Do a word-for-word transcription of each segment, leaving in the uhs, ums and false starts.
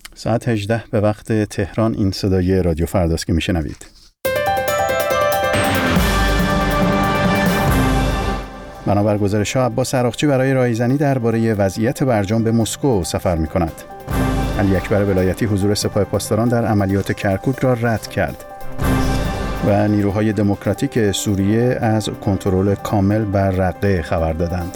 ساعت هجده به وقت تهران. این صدای رادیو فرداست که میشنوید. بنابر گزارش ها عباس عراقچی برای رایزنی درباره وضعیت برجام به مسکو سفر می کند. علی اکبر ولایتی حضور سپاه پاسداران در عملیات کرکوک را رد کرد و نیروهای دموکراتیک سوریه از کنترل کامل بر رقه خبر دادند.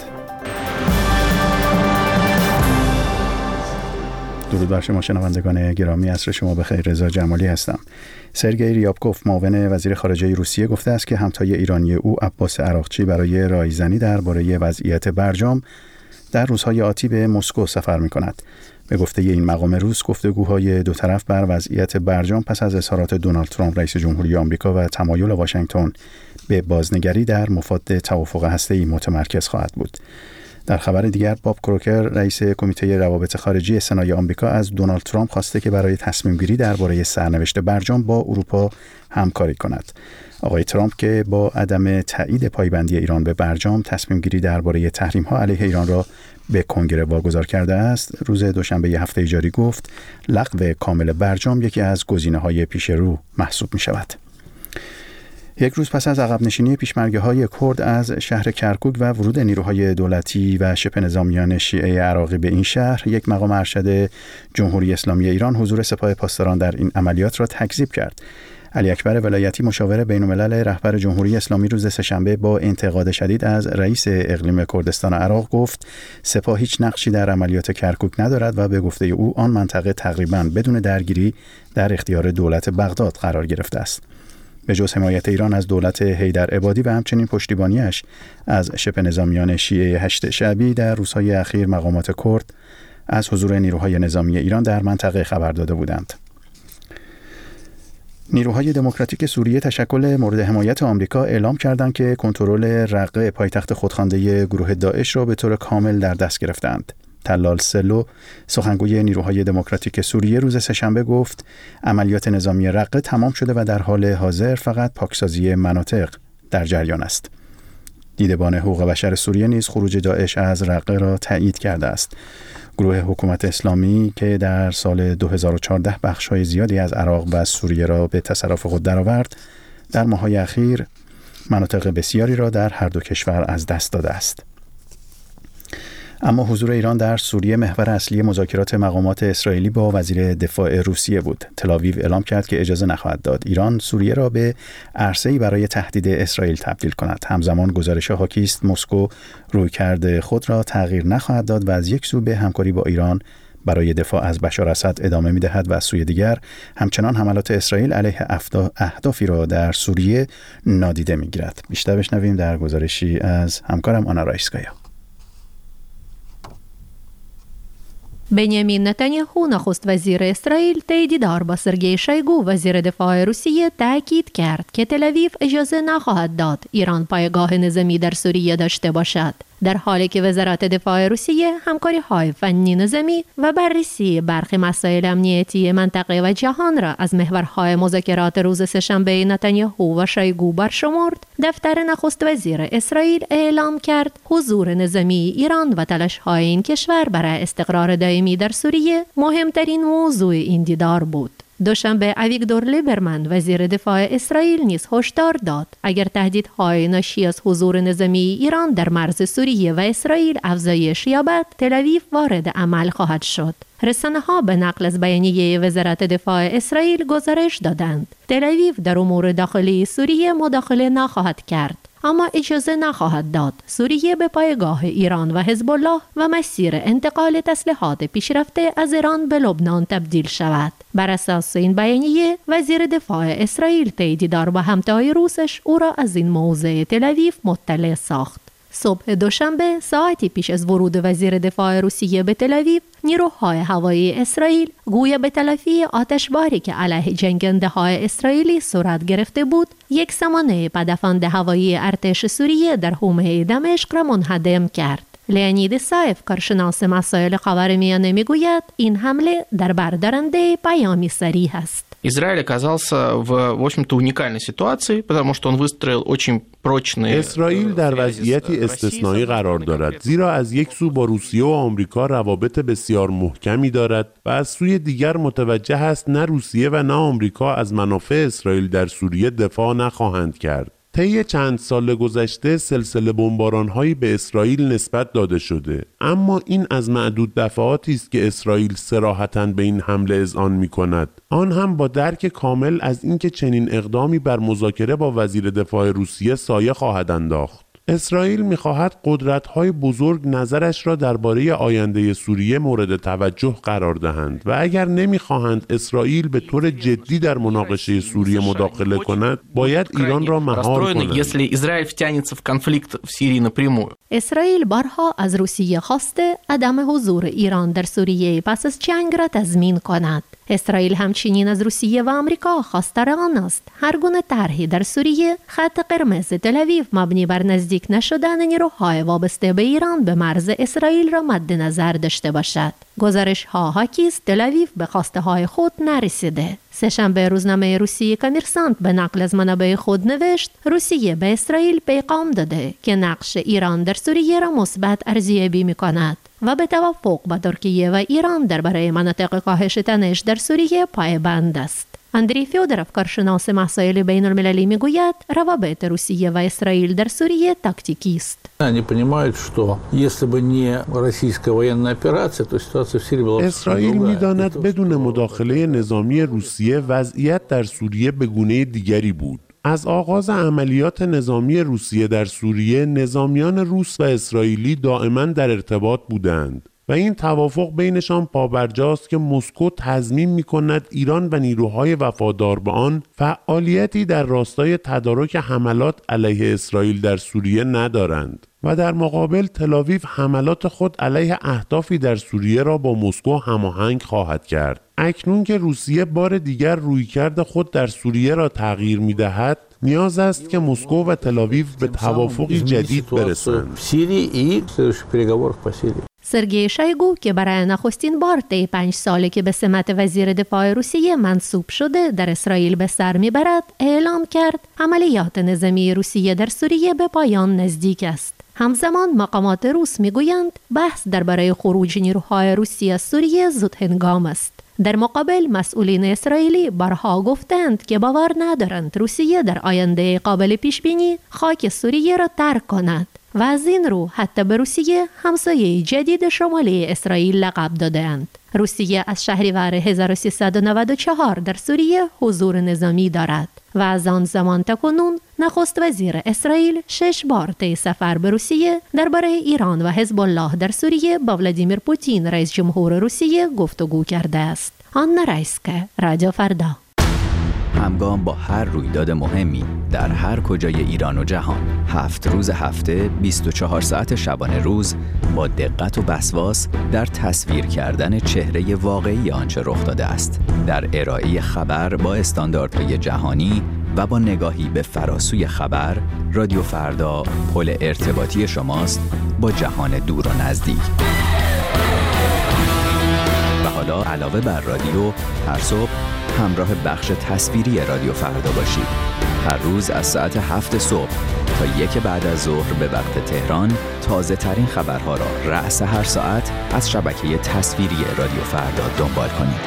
درود بر شما شنوندگان گرامی، عصر شما بخیر. رضا جمالی هستم. سرگئی ریابکوف معاون وزیر خارجه روسیه گفته است که همتای ایرانی او عباس عراقچی برای رایزنی درباره وضعیت برجام در روزهای آتی به مسکو سفر می‌کند. به گفته این مقام روس، گفتگوهای دو طرف بر وضعیت برجام پس از اظهارات دونالد ترامپ رئیس جمهوری آمریکا و تمایل واشنگتن به بازنگری در مفاد توافق هسته‌ای متمرکز خواهد بود. در خبر دیگر، باب کروکر رئیس کمیته روابط خارجی سنای آمریکا از دونالد ترامپ خواسته که برای تصمیم گیری درباره سرنوشت برجام با اروپا همکاری کند. آقای ترامپ که با عدم تایید پایبندی ایران به برجام تصمیم گیری درباره تحریم‌ها علیه ایران را به کنگره واگذار کرده است، روز دوشنبه هفته جاری گفت لغو کامل برجام یکی از گزینه‌های پیش رو محسوب می‌شود. یک روز پس از عقب نشینی پیشمرگه‌های کرد از شهر کرکوک و ورود نیروهای دولتی و شبه نظامیان شیعه عراقی به این شهر، یک مقام ارشد جمهوری اسلامی ایران حضور سپاه پاسداران در این عملیات را تکذیب کرد. علی اکبر ولایتی مشاور بین‌الملل رهبر جمهوری اسلامی روز سه‌شنبه با انتقاد شدید از رئیس اقلیم کردستان عراق گفت سپاه هیچ نقشی در عملیات کرکوک ندارد و به گفته او آن منطقه تقریباً بدون درگیری در اختیار دولت بغداد قرار گرفته است. به جز حمایت ایران از دولت حیدر عبادی و همچنین پشتیبانیش از شبه نظامیان شیعه هشت شعبی، در روزهای اخیر مقامات کرد از حضور نیروهای نظامی ایران در منطقه خبر داده بودند. نیروهای دموکراتیک سوریه تشکل مورد حمایت آمریکا اعلام کردند که کنترل رقه پایتخت خودخوانده گروه داعش را به طور کامل در دست گرفتند. تلال سلو، سخنگوی نیروهای دموکراتیک سوریه، روز سه‌شنبه گفت عملیات نظامی رقه تمام شده و در حال حاضر فقط پاکسازی مناطق در جریان است. دیدبان حقوق بشر سوریه نیز خروج داعش از رقه را تایید کرده است. گروه حکومت اسلامی که در سال دو هزار و چهارده بخش‌های زیادی از عراق و سوریه را به تصرف خود درآورد، در ماه‌های اخیر مناطق بسیاری را در هر دو کشور از دست داده است. اما حضور ایران در سوریه محور اصلی مذاکرات مقامات اسرائیلی با وزیر دفاع روسیه بود. تل‌آویو اعلام کرد که اجازه نخواهد داد ایران سوریه را به عرصه‌ای برای تهدید اسرائیل تبدیل کند. همزمان گزارش حاکی است مسکو رویکرد خود را تغییر نخواهد داد و از یک سو به همکاری با ایران برای دفاع از بشار اسد ادامه می‌دهد و از سوی دیگر همچنان حملات اسرائیل علیه اهدافی را در سوریه نادیده می‌گیرد. بیشتر بشنویم در گزارشی از همکارم آنا رایسکایا. بنیامین نتانیاهو نخست وزیر اسرائیل طی دیدار با سرگئی شویگو وزیر دفاع روسیه تاکید کرد که تل‌آویو اجازه نخواهد داد ایران پایگاه نظامی در سوریه داشته باشد، در حالی که وزارت دفاع روسیه همکاری‌های فنی نظامی و بررسی برخی مسائل امنیتی منطقه و جهان را از محورهای مذاکرات روز سه‌شنبه نتانیاهو و شویگو برشمرد. دفتر نخست وزیر اسرائیل اعلام کرد حضور نظامی ایران و تلاش‌های این کشور برای استقرار دائمی در سوریه مهمترین موضوع این دیدار بود. دوشنبه اویگدور لیبرمن وزیر دفاع اسرائیل نیز هشدار داد اگر تهدیدهای ناشی از حضور نظامی ایران در مرز سوریه و اسرائیل افزایش یابد، تل‌آویو وارد عمل خواهد شد. رسانه‌ها به نقل از بیانیه وزارت دفاع اسرائیل گزارش دادند تل‌آویو در امور داخلی سوریه مداخله نخواهد کرد، اما اجازه نخواهد داد سوریه به پایگاه ایران و حزب الله و مسیر انتقال تسلیحات پیشرفته از ایران به لبنان تبدیل شود. بر اساس این بیانیه، وزیر دفاع اسرائیل طی دیدار با همتای روسش او را از این موضوع تل‌آویو مطلع ساخت. صبح دوشنبه ساعتی پیش از ورود وزیر دفاع روسیه به تل‌آویو، نیروهای هوایی اسرائیل گویا به تلافی آتشباری که علیه جنگنده‌های اسرائیلی صورت گرفته بود، یک سامانه پدافند هوایی ارتش سوریه در حومه دمشق را منهدم کرد. لیانید سایف، کارشناس مسائل خاورمیانه، میگوید این حمله در بردارنده پیامی صریح است. Израиль оказался в, в общем-то, уникальной ситуации, потому что он выстроил очень прочные. اسرائیل در وضعیتی استثنایی قرار دارد، زیرا از یک سو با روسیه و آمریکا روابط بسیار محکمی دارد و از سوی دیگر متوجه است نه روسیه و نه آمریکا از منافع اسرائیل در سوریه دفاع نخواهند کرد. طی چند سال گذشته سلسله بمباران‌هایی به اسرائیل نسبت داده شده، اما این از معدود دفعاتی است که اسرائیل صراحتاً به این حمله اذعان می‌کند، آن هم با درک کامل از اینکه چنین اقدامی بر مذاکره با وزیر دفاع روسیه سایه خواهد انداخت. اسرائیل می‌خواهد قدرت‌های بزرگ نظرش را درباره آینده سوریه مورد توجه قرار دهند و اگر نمی‌خواهند اسرائیل به طور جدی در مناقشه سوریه مداخله کند، باید ایران را مهار کنند. اسرائیل بارها از روسیه خواسته عدم حضور ایران در سوریه پس از جنگ را تضمین کند. اسرائیل همچنین از روسیه و آمریکا خواستار آن است هر گونه طرحی در سوریه خط قرمز تل‌آویو مبنی بر نزدیک نشدن نیروهای وابسته به ایران به مرز اسرائیل را مد نظر داشته باشد. گزارش ها حاکی است تل‌آویو به خواسته های خود نرسیده. سه‌شنبه روزنامه روسیه کامرسانت به نقل از منابع خود نوشت روسیه به اسرائیل پیغام داده که نقش ایران در سوریه را مثبت ارزیابی می‌کند و به توافق با ترکیه و ایران درباره مناطق کاهش تنش در سوریه پایبند است. اندری فیودروف کارشناس مسائل بین المللی میگوید روابط روسیه و اسرائیل در سوریه تاکتیکی است. Они понимают, что если бы не российская военная операция, то ситуация в Сирии была бы اسرائیل می‌داند بدون مداخله نظامی روسیه وضعیت در سوریه به گونه دیگری بود. از آغاز عملیات نظامی روسیه در سوریه، نظامیان روس و اسرائیلی دائما در ارتباط بودند و این توافق بینشان پابرجاست که مسکو تضمین می‌کند ایران و نیروهای وفادار به آن فعالیتی در راستای تدارک حملات علیه اسرائیل در سوریه ندارند و در مقابل تل‌آویو حملات خود علیه اهدافی در سوریه را با مسکو هماهنگ خواهد کرد. اکنون که روسیه بار دیگر رویکرد خود در سوریه را تغییر می‌دهد، نیاز است که مسکو و تل‌آویو به توافقی جدید برسند. سرگئی شایگو که برای نخستین بار طی پنج ساله که به سمت وزیر دفاع روسیه منصوب شده در اسرائیل به سر میبرد اعلام کرد عملیات نظامی روسیه در سوریه به پایان نزدیک است. همزمان مقامات روس میگویند بحث درباره خروج نیروهای روسیه از سوریه زود هنگام است. در مقابل مسئولین اسرائیلی بارها گفتند که باور ندارند روسیه در آینده قابل پیش بینی خاک سوریه را ترک کند و از این رو حتی به روسیه همسایه جدید شمالی اسرائیل لقب دادند. روسیه از شهریور هزار و سیصد و نود و چهار در سوریه حضور نظامی دارد و از آن زمان تا کنون نخست وزیر اسرائیل شش بار طی سفر به روسیه درباره ایران و حزب الله در سوریه با ولادیمیر پوتین رئیس جمهور روسیه گفتگو کرده است. آن رایسکه، رادیو فردا. همگام با هر رویداد مهمی در هر کجای ایران و جهان، هفت روز هفته، بیست و چهار ساعت شبانه روز، با دقت و وسواس در تصویر کردن چهره واقعی آنچه رخ داده است، در ارائه خبر با استانداردهای جهانی و با نگاهی به فراسوی خبر، رادیو فردا پل ارتباطی شماست با جهان دور و نزدیک. و حالا علاوه بر رادیو، هر صبح همراه بخش تصویری رادیو فردا باشید. هر روز از ساعت هفت صبح تا یک بعد از ظهر به وقت تهران تازه ترین خبرها را رأس هر ساعت از شبکه تصویری رادیو فردا دنبال کنید.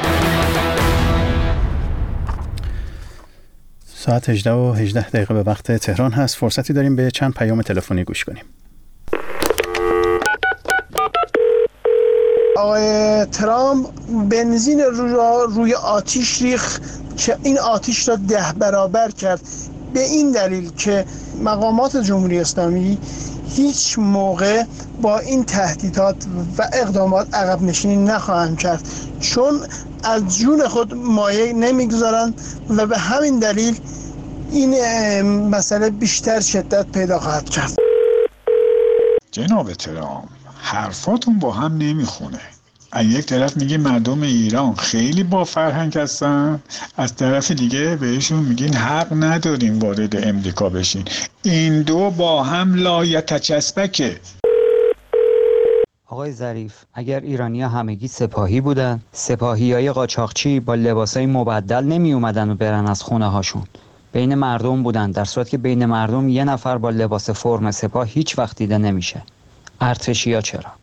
ساعت هجده و هجده دقیقه به وقت تهران هست. فرصتی داریم به چند پیام تلفنی گوش کنیم. آقای ترامپ بنزین رو روی آتیش ریخ که این آتیش را ده برابر کرد، به این دلیل که مقامات جمهوری اسلامی هیچ موقع با این تهدیدات و اقدامات عقب نشینی نخواهند کرد، چون از جون خود مایه نمیگذارند و به همین دلیل این مسئله بیشتر شدت پیدا خواهد کرد. جناب ترامپ، حرفاتون با هم نمیخونه. از یک طرف میگی مردم ایران خیلی با فرهنگ هستن، از طرف دیگه بهشون میگین حق ندارین وارد امریکا بشین. این دو با هم لا یتجسبکه. آقای ظریف، اگر ایرانی‌ها همگی سپاهی بودن، سپاهیای قاچاقچی با لباسای مبدل نمی اومدن و برن از خونه هاشون. بین مردم بودن، در صورتی که بین مردم یه نفر با لباس فرم سپاه هیچ وقت دیده نمیشه. ارتشی‌ها چرا؟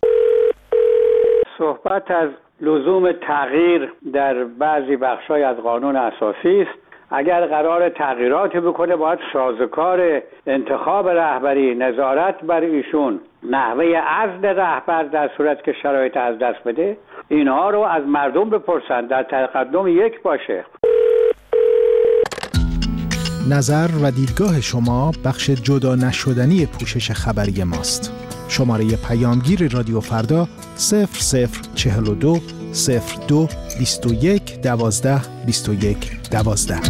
صحبت از لزوم تغییر در بعضی بخش‌های از قانون اساسی است. اگر قرار تغییراتی بکنه باید سازوکار انتخاب رهبری، نظارت بر ایشون، نحوه عزل رهبر در صورت که شرایط از دست بده، اینها رو از مردم بپرسن، در تقدم یک باشه. نظر و دیدگاه شما بخش جدا نشدنی پوشش خبری ماست. شماره پیامگیر رادیو فردا صفر صفر چهل و دو صفر دو بیست و یک دوازده بیست و یک دوازده.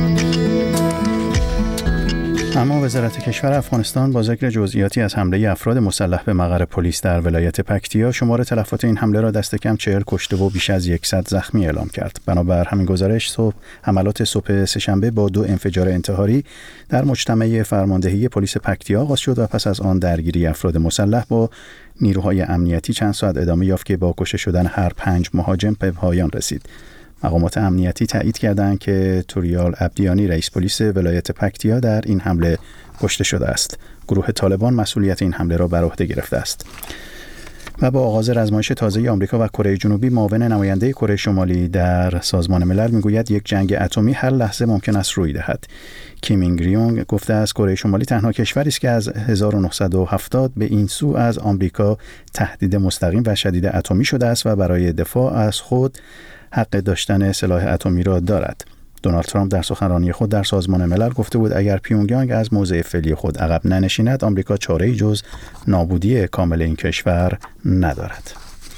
اما وزارت کشور افغانستان با ذکر جزئیاتی از حمله افراد مسلح به مقر پلیس در ولایت پکتیا شمار تلفات این حمله را دست کم چهل کشته و بیش از صد زخمی اعلام کرد. بنابر همین گزارش، صبح حملات صبح سه‌شنبه با دو انفجار انتحاری در مجتمع فرماندهی پلیس پکتیا آغاز شد و پس از آن درگیری افراد مسلح با نیروهای امنیتی چند ساعت ادامه یافت که با کشته شدن هر پنج مهاجم به پایان رسید. مقامات امنیتی تایید کردند که توریال عبدیانی رئیس پلیس ولایت پکتیا در این حمله کشته شده است. گروه طالبان مسئولیت این حمله را بر عهده گرفته است. و با آغاز رزمایش تازه آمریکا و کره جنوبی، معاون نماینده کره شمالی در سازمان ملل میگوید یک جنگ اتمی هر لحظه ممکن است روی دهد. کیم اینگ ریونگ گفته است کره شمالی تنها کشوری است که از هزار و نهصد و هفتاد به این سو از آمریکا تهدید مستقیم و شدید اتمی شده است و برای دفاع از خود حق داشتن سلاح اتمی را دارد. دونالد ترامپ در سخنرانی خود در سازمان ملل گفته بود اگر پیونگیانگ از موضع فعلی خود عقب ننشیند، آمریکا چاره‌ای جز نابودی کامل این کشور ندارد.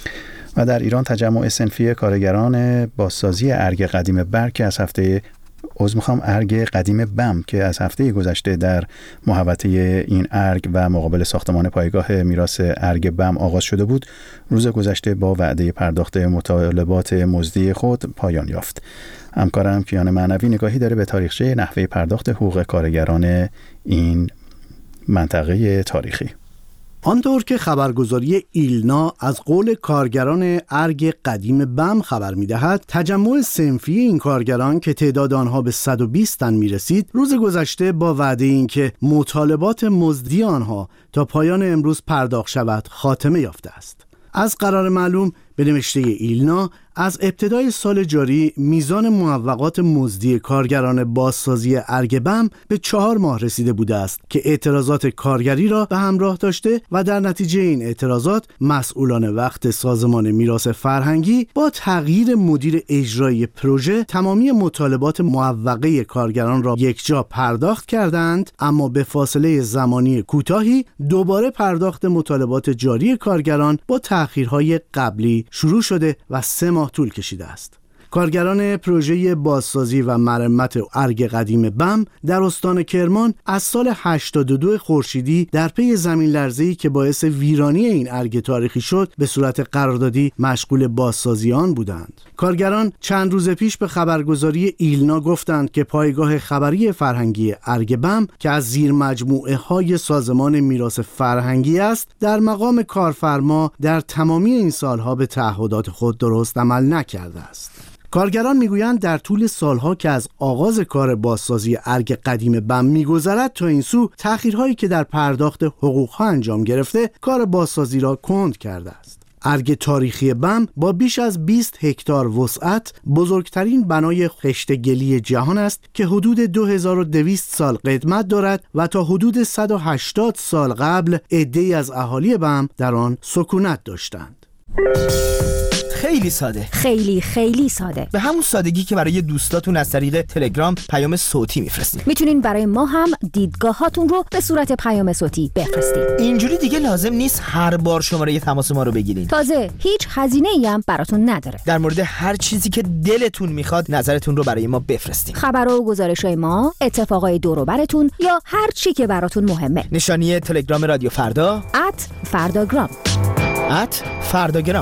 و در ایران تجمع صنفی کارگران بازسازی ارگ قدیم برگ که از هفته عذر میخوام ارگ قدیم بم که از هفته گذشته در محوطه این ارگ و مقابل ساختمان پایگاه میراث ارگ بم آغاز شده بود، روز گذشته با وعده پرداخت مطالبات مزدی خود پایان یافت. همکارم کیان معنوی نگاهی داره به تاریخچه نحوه پرداخت حقوق کارگران این منطقه تاریخی. آنطور که خبرگزاری ایلنا از قول کارگران ارگ قدیم بم خبر می‌دهد، تجمع صنفی این کارگران که تعداد آنها به صد و بیست تن می‌رسید، روز گذشته با وعده اینکه مطالبات مزدی آنها تا پایان امروز پرداخت شود خاتمه یافته است. از قرار معلوم به نوشته ایلنا، از ابتدای سال جاری میزان معوقات مزدی کارگران بازسازی ارگ بم به چهار ماه رسیده بوده است که اعتراضات کارگری را به همراه داشته و در نتیجه این اعتراضات مسئولان وقت سازمان میراث فرهنگی با تغییر مدیر اجرایی پروژه تمامی مطالبات معوقه کارگران را یکجا پرداخت کردند، اما به فاصله زمانی کوتاهی دوباره پرداخت مطالبات جاری کارگران با تأخیرهای قبلی شروع شده و سه ماه طول کشیده است. کارگران پروژه بازسازی و مرمت ارگ قدیم بم در استان کرمان از سال هشتاد و دو خورشیدی در پی زمین لرزه‌ای که باعث ویرانی این ارگ تاریخی شد به صورت قراردادی مشغول بازسازی آن بودند. کارگران چند روز پیش به خبرگزاری ایلنا گفتند که پایگاه خبری فرهنگی ارگ بم که از زیر مجموعه های سازمان میراث فرهنگی است، در مقام کارفرما در تمامی این سالها به تعهدات خود درست عمل نکرده است. کارگران میگویند در طول سالها که از آغاز کار بازسازی ارگ قدیم بم میگذرد تا این سو، تأخیرهایی که در پرداخت حقوقها انجام گرفته کار بازسازی را کند کرده است. ارگ تاریخی بم با بیش از بیست هکتار وسعت بزرگترین بنای خشت گلی جهان است که حدود دو هزار و دویست سال قدمت دارد و تا حدود صد و هشتاد سال قبل عده‌ای از اهالی بم در آن سکونت داشتند. خیلی ساده، خیلی خیلی ساده، به همون سادگی که برای دوستاتون از طریق تلگرام پیام صوتی میفرستین. میتونین برای ما هم دیدگاهاتون رو به صورت پیام صوتی بفرستین. اینجوری دیگه لازم نیست هر بار شماره تماس ما رو بگیرین. تازه هیچ هزینه‌ای هم براتون نداره. در مورد هر چیزی که دلتون میخواد نظرتون رو برای ما بفرستین. خبر و گزارش‌های ما، اتفاقای دور و براتون یا هر چی که براتون مهمه. نشانی تلگرام رادیو فردا ات فرداگرام ات فرداگرام.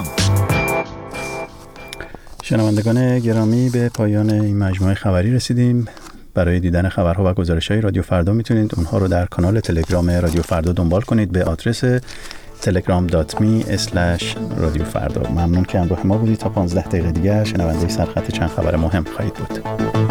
شنوندگان گرامی، به پایان این مجموعه خبری رسیدیم. برای دیدن خبرها و گزارش‌های رادیو فردا میتونید اونها رو در کانال تلگرام رادیو فردا دنبال کنید به آدرس تلگرام دات می اسلش رادیو فردا. ممنون که همراه ما بودید. تا پانزده دقیقه دیگه شنونده سرخط چند خبر مهم خواهید بود.